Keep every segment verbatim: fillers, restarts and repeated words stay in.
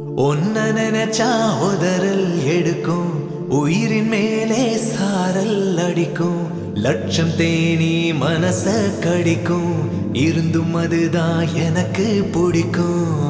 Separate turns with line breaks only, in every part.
ஒன்ன நினைச்சா உதறல் எடுக்கும், உயிரின் மேலே சாரல் அடிக்கும், லட்சம் தேனி மனச கடிக்கும், இருந்தும் அதுதான் எனக்கு பிடிக்கும்.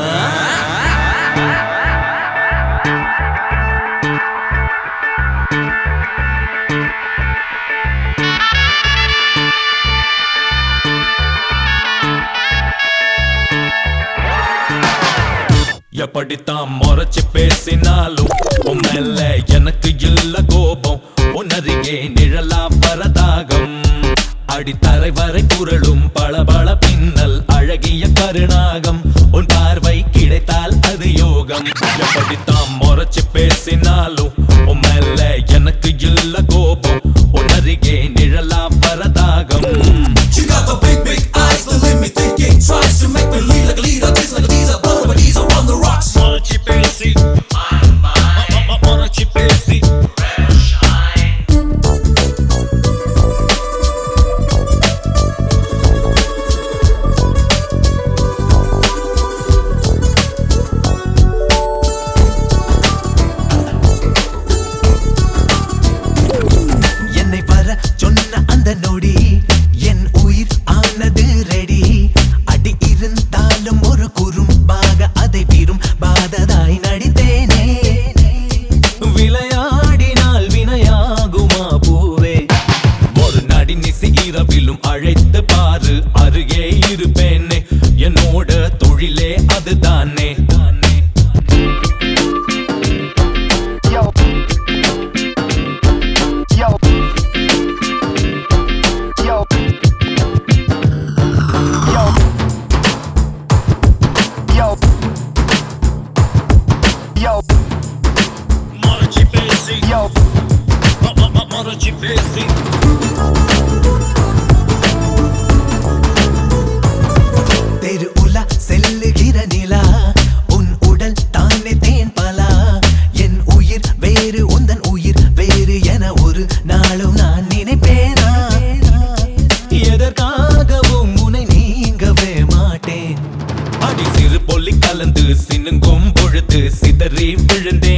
எப்படித்தான் முறைச்சு பேசினாலும் உன் மேல எனக்கு இல்ல கோபம். உன்னருகே நிழலா வரதாகம், அடித்தரை வரை குரலும் பளபள பின்னல் அழகிய கருணாகம். உன் பார்வை கிடைத்தால் அது யோகம். எப்படித்தான் முறைச்சு பேசினாலும் உன் மேல எனக்கு இல்ல கோபம். உன்னருகே நிழலா வரதாகம்.
She got the big big eyes, the limit thinking, tries to make me lead like a leader, this like a teaser, but these are on the rocks.
Morachi Pesi, Morachi Pesi.
என்னை வர சொன்ன அந்த நொடி என் உயிர் ஆனது ready. அடி இருந்தாலும் ஒரு குறும்பாக அதை விரும் பாததாய் நடித்தேனே.
விளையாடினால் வினையாகுமா பூவே, ஒரு நடி நிசி இரவிலும் அழைத்து பாரு, அருகே இருப்பேனே. என்னோட தொழிலே அதுதானே. Morachi Pesi, Morachi Pesi.
தெரு உலா செல்லுகிற நிலா, உன் உடல் தானே தேன் பலா. என் உயிர் வேறு உந்தன் உயிர் வேறு என ஒரு நாளும் நான் நினைப்பேனா?
எதற்காகவும் உன்னை நீங்கவே மாட்டேன். அடி சிறு பொல்லி கலந்து சினுங்கும் பொழுது சிதறி விழுந்தேன்.